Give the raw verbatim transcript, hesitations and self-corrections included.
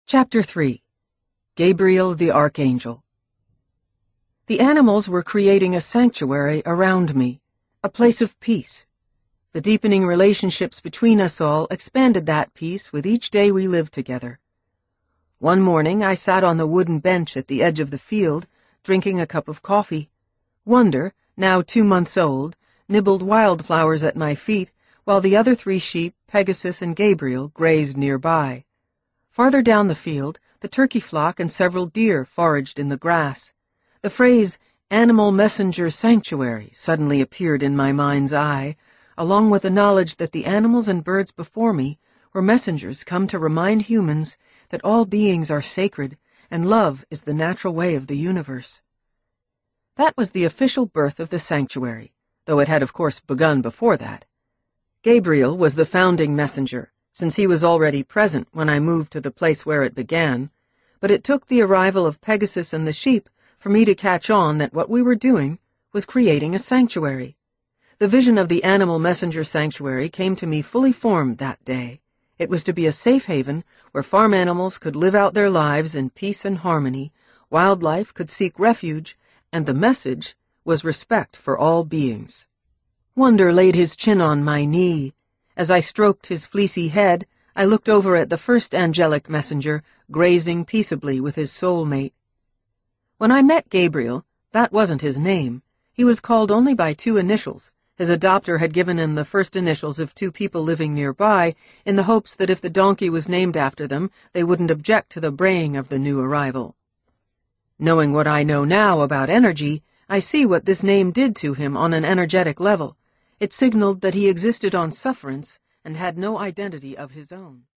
Chapter three. Gabriel the Archangel. The animals were creating a sanctuary around me, a place of peace. The deepening relationships between us all expanded that peace with each day we lived together. One morning I sat on the wooden bench at the edge of the field, drinking a cup of coffee. Wonder, now two months old, nibbled wildflowers at my feet, while the other three sheep, Pegasus and Gabriel, grazed nearby. Farther down the field, the turkey flock and several deer foraged in the grass. The phrase, "animal messenger sanctuary," suddenly appeared in my mind's eye, along with the knowledge that the animals and birds before me were messengers come to remind humans that all beings are sacred and love is the natural way of the universe. That was the official birth of the sanctuary, though it had of course begun before that. Gabriel was the founding messenger, since he was already present when I moved to the place where it began, but it took the arrival of Pegasus and the sheep for me to catch on that what we were doing was creating a sanctuary. The vision of the animal messenger sanctuary came to me fully formed that day. It was to be a safe haven where farm animals could live out their lives in peace and harmony, wildlife could seek refuge, and the message was respect for all beings. Wonder laid his chin on my knee. As I stroked his fleecy head, I looked over at the first angelic messenger, grazing peaceably with his soulmate. When I met Gabriel, that wasn't his name. He was called only by two initials. His adopter had given him the first initials of two people living nearby, in the hopes that if the donkey was named after them, they wouldn't object to the braying of the new arrival. Knowing what I know now about energy, I see what this name did to him on an energetic level. It signaled that he existed on sufferance and had no identity of his own.